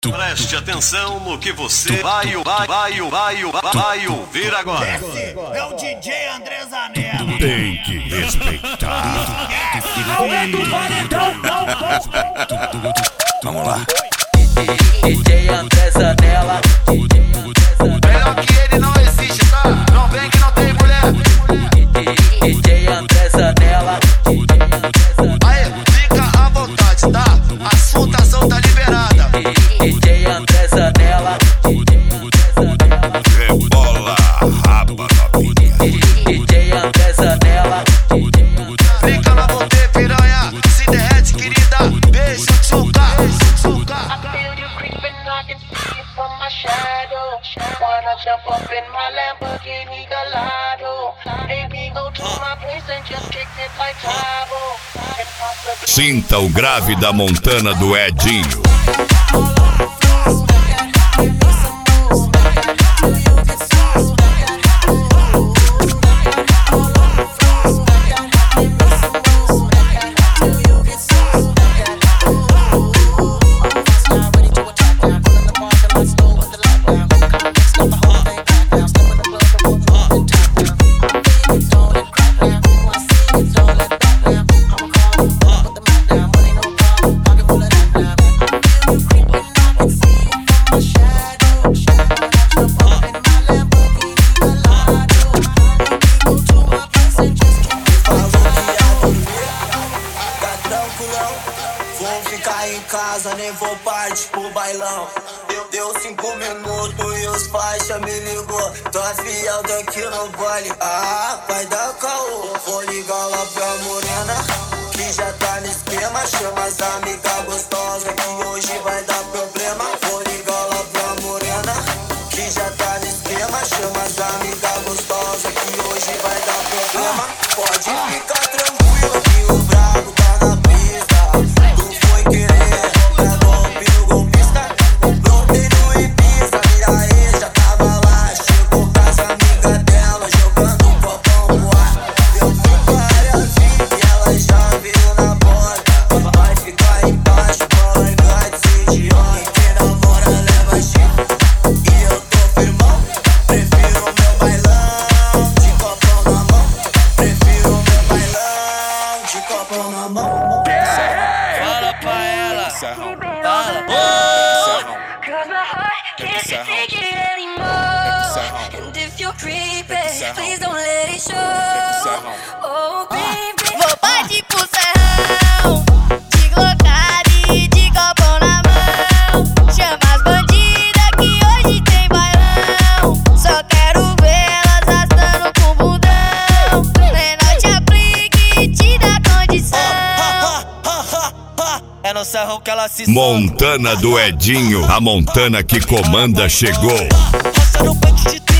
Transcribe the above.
Preste atenção no que você vai ouvir agora. Esse é o DJ André Zanella. Tem que respeitar. Vamos lá. DJ André Zanella. Melhor que ele não existe, tá? Não vem que não tem mulher. DJ André Zanella. Aê, fica à vontade, tá? A assuntação tá liberada. DJ André Zanella. Rebola, raba novinha. DJ André Zanella. Fica na bote, piranha. Se derrete, querida. Beijo, tchuca. Feel you creeping, I can see you from my shadow. Wanna jump up in my Lamborghini Gallardo? Maybe go to my place and just kick it like Tabo. Sinta o grave da Montana do Edinho. Vou ficar em casa, nem vou partir pro bailão. Deu 5 minutos e os faixa me ligou. Tua fiel daqui no baile, vai dar caô. Vou ligar lá pra morena, que já tá no esquema. Chama as amigas gostosas, que hoje vai dar problema. Vou ligar lá pra morena, que já tá no esquema. Chama as amigas gostosas, que hoje vai dar problema. Pode ficar tranquilo que o brabo tá na pista. Tu foi querer, é golpe no golpista. Brotei no Ibiza, mira aí, já tava lá. Chegou com as amigas dela, jogando um copão no ar. Eu fui para a vida e ela já veio na porta. Vai ficar embaixo, vai de ser idiota. Quem namora leva chifre e eu tô firmão. Prefiro o meu bailão de copão na mão. Prefiro o meu bailão de copão na mão. Fala pra ela. Fala. Cause my heart can't take it anymore. And if you're creeping, please don't let it show. Oh baby, Vou partir pro serrão, de glocada e de copão na mão. Chama as bandidas que hoje tem bailão. Só quero vê-las arrastando com o bundão. Menor te aplique e te dá condição. É no serrão que ela se Montana do Edinho, a Montana que comanda chegou. roça no peito de